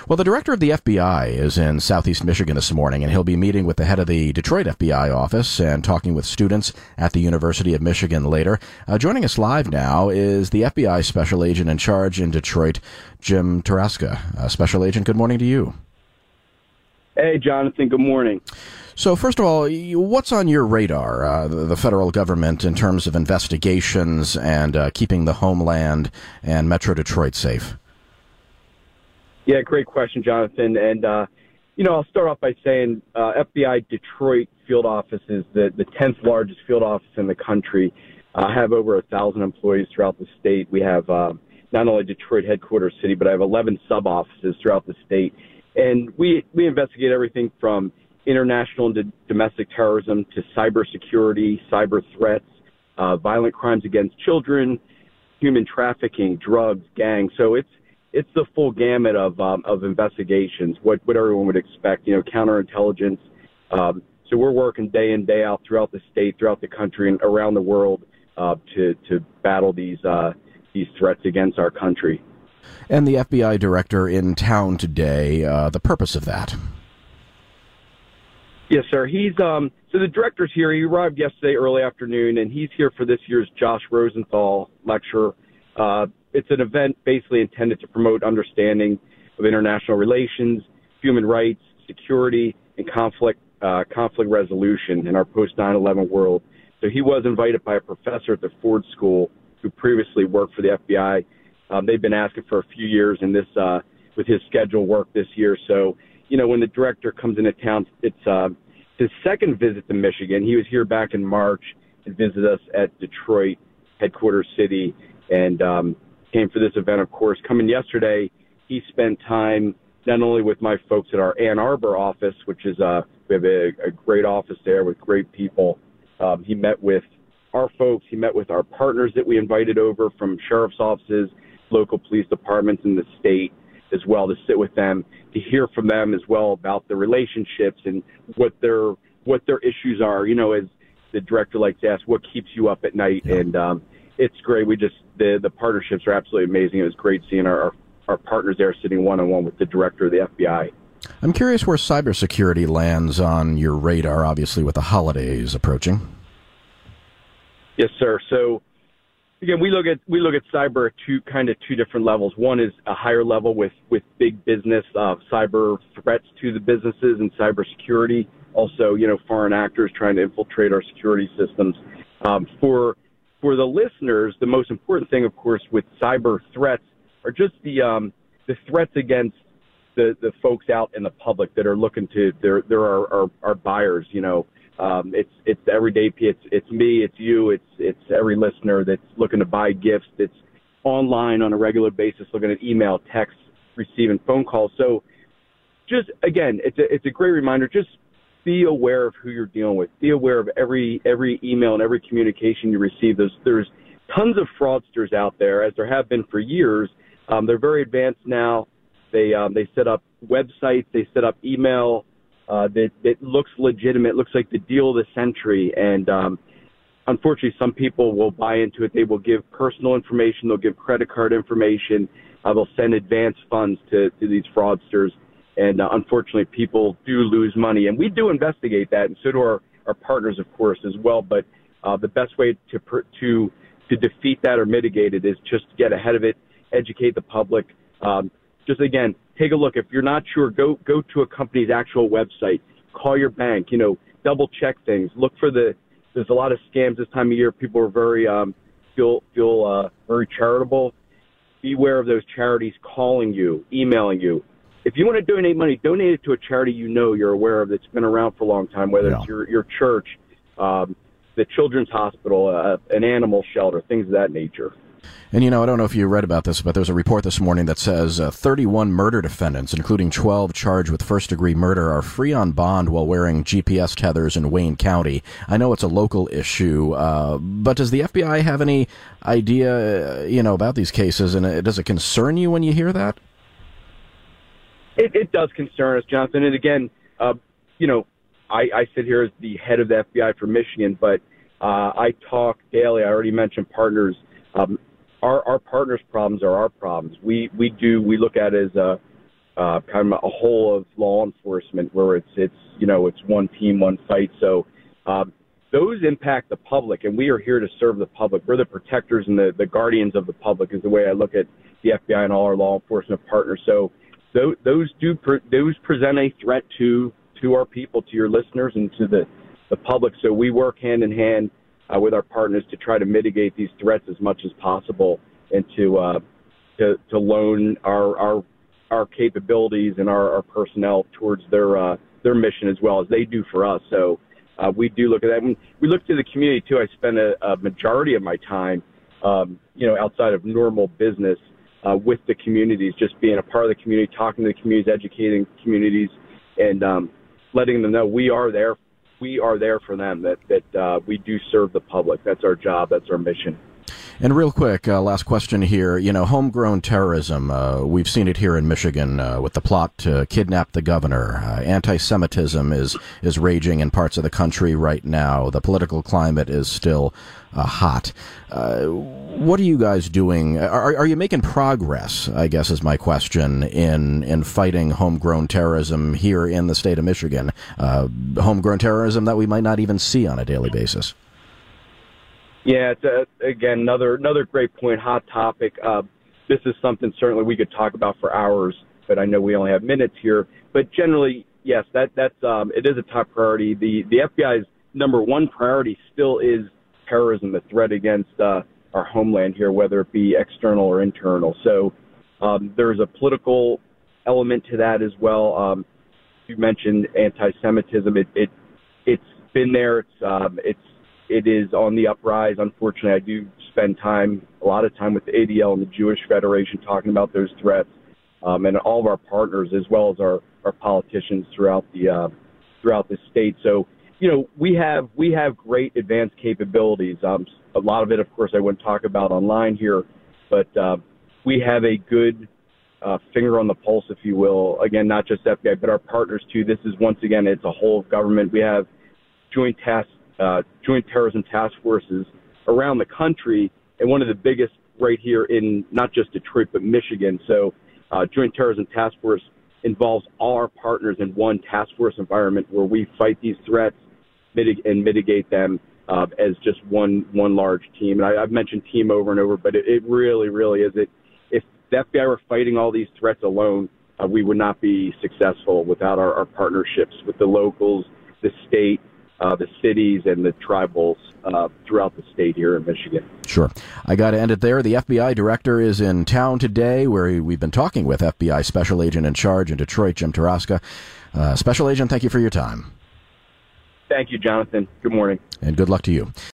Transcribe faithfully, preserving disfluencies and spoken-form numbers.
Well, the director of the F B I is in Southeast Michigan this morning, and he'll be meeting with the head of the Detroit F B I office and talking with students at the University of Michigan later. Uh, joining us live now is the F B I Special Agent in charge in Detroit, Jim Tarasca. Uh, Special Agent, good morning to you. Hey, Jonathan, good morning. So, first of all, what's on your radar, uh, the, the federal government, in terms of investigations and uh, keeping the homeland and Metro Detroit safe? Yeah, great question, Jonathan. And, uh, you know, I'll start off by saying uh, F B I Detroit field office is the, the tenth largest field office in the country. I uh, have over one thousand employees throughout the state. We have uh, not only Detroit headquarters city, but I have eleven sub-offices throughout the state. And we, we investigate everything from international and d- domestic terrorism to cybersecurity, cyber threats, uh, violent crimes against children, human trafficking, drugs, gangs. So it's it's the full gamut of um, of investigations, what, what everyone would expect, you know, counterintelligence. Um, so we're working day in, day out throughout the state, throughout the country, and around the world uh, to to battle these uh, these threats against our country. And the F B I director in town today, uh, the purpose of that? Yes, sir. He's um, so the director's here. He arrived yesterday early afternoon, and he's here for this year's Josh Rosenthal lecture. Uh, it's an event basically intended to promote understanding of international relations, human rights, security, and conflict uh, conflict resolution in our post nine eleven world. So he was invited by a professor at the Ford School who previously worked for the F B I. Um, they've been asking for a few years, and this uh, with his schedule work this year. So, you know, when the director comes into town, it's uh, his second visit to Michigan. He was here back in March and visited us at Detroit headquarters city, and um, came for this event, of course. Coming yesterday, he spent time not only with my folks at our Ann Arbor office, which is uh, we have a, a great office there with great people. Um, he met with our folks. He met with our partners that we invited over from sheriff's offices, local police departments in the state as well, to sit with them, to hear from them as well about the relationships and what their what their issues are. You know, as the director likes to ask, what keeps you up at night? Yeah. And um, it's great. We just the the partnerships are absolutely amazing. It was great seeing our our, our partners there sitting one on one with the director of the F B I. I'm curious where cybersecurity lands on your radar, obviously with the holidays approaching. Yes, sir. So again, we look at we look at cyber at two kind of two different levels. One is a higher level with with big business uh, cyber threats to the businesses and cybersecurity. Also, you know, foreign actors trying to infiltrate our security systems. Um, for for the listeners, the most important thing, of course, with cyber threats are just the um, the threats against the, the folks out in the public that are looking to. There there are our, our buyers, you know. Um, it's it's everyday. It's it's me. It's you. It's it's every listener that's looking to buy gifts. That's online on a regular basis, looking at email, text, receiving phone calls. So, just again, it's a it's a great reminder. Just be aware of who you're dealing with. Be aware of every every email and every communication you receive. There's there's tons of fraudsters out there, as there have been for years. Um, they're very advanced now. They um, they set up websites. They set up email. Uh, that, that looks legitimate, looks like the deal of the century. And um, unfortunately, some people will buy into it. They will give personal information. They'll give credit card information. Uh, they'll send advance funds to, to these fraudsters. And uh, unfortunately, people do lose money. And we do investigate that, and so do our, our partners, of course, as well. But uh, the best way to, to, to defeat that or mitigate it is just get ahead of it, educate the public. Um, Just, again, take a look. If you're not sure, go go to a company's actual website. Call your bank. You know, double-check things. Look for the – there's a lot of scams this time of year. People are very um, – feel feel uh, very charitable. Beware of those charities calling you, emailing you. If you want to donate money, donate it to a charity you know you're aware of that's been around for a long time, whether Yeah. it's your, your church, um, the children's hospital, uh, an animal shelter, things of that nature. And, you know, I don't know if you read about this, but there's a report this morning that says uh, thirty-one murder defendants, including twelve charged with first-degree murder, are free on bond while wearing G P S tethers in Wayne County. I know it's a local issue, uh, but does the F B I have any idea, uh, you know, about these cases, and uh, does it concern you when you hear that? It, it does concern us, Jonathan. And, again, uh, you know, I, I sit here as the head of the F B I for Michigan, but uh, I talk daily. I already mentioned partners. Um, Our, our partners' problems are our problems. We we do we look at it as a uh, kind of a whole of law enforcement where it's it's you know it's one team, one fight. So um, those impact the public, and we are here to serve the public. We're the protectors and the, the guardians of the public is the way I look at the F B I and all our law enforcement partners. So those, those do pre- those present a threat to to our people, to your listeners, and to the, the public. So we work hand in hand uh, with our partners to try to mitigate these threats as much as possible, and to uh, to, to loan our our our capabilities and our, our personnel towards their uh, their mission as well as they do for us. So uh, we do look at that. When we look to the community too, I spend a, a majority of my time, um, you know, outside of normal business, uh, with the communities, just being a part of the community, talking to the communities, educating communities, and um, letting them know we are there. We are there for them. That that uh, we do serve the public. That's our job. That's our mission. And real quick, uh, last question here. You know, homegrown terrorism, uh, we've seen it here in Michigan uh, with the plot to kidnap the governor. Uh, anti-Semitism is, is raging in parts of the country right now. The political climate is still uh, hot. Uh, what are you guys doing? Are, are you making progress, I guess is my question, in, in fighting homegrown terrorism here in the state of Michigan? Uh, homegrown terrorism that we might not even see on a daily basis. Yeah, it's a, again, another another great point, hot topic. Uh, this is something certainly we could talk about for hours, but I know we only have minutes here. But generally, yes, that that's um, it is a top priority. The the F B I's number one priority still is terrorism, the threat against uh, our homeland here, whether it be external or internal. So um, there's a political element to that as well. Um, you mentioned anti-Semitism. It, it it's been there. It's um, it's It is on the uprise. Unfortunately, I do spend time, a lot of time with the A D L and the Jewish Federation talking about those threats, um, and all of our partners as well as our, our politicians throughout the uh, throughout the state. So, you know, we have we have great advanced capabilities. Um, a lot of it, of course, I wouldn't talk about online here, but uh, we have a good uh, finger on the pulse, if you will. Again, not just F B I, but our partners too. This is once again, it's a whole of government. We have joint task. Uh, joint terrorism task forces around the country, and one of the biggest right here in not just Detroit, but Michigan. So uh, joint terrorism task force involves all our partners in one task force environment where we fight these threats mitig- and mitigate them uh, as just one one large team. And I, I've mentioned team over and over, but it, it really, really is. It. If the F B I were fighting all these threats alone, uh, we would not be successful without our, our partnerships with the locals, the state, Uh, the cities and the tribals uh, throughout the state here in Michigan. Sure. I got to end it there. The F B I director is in town today, where we've been talking with F B I Special Agent in Charge in Detroit, Jim Taraska. Uh, Special Agent, thank you for your time. Thank you, Jonathan. Good morning. And good luck to you.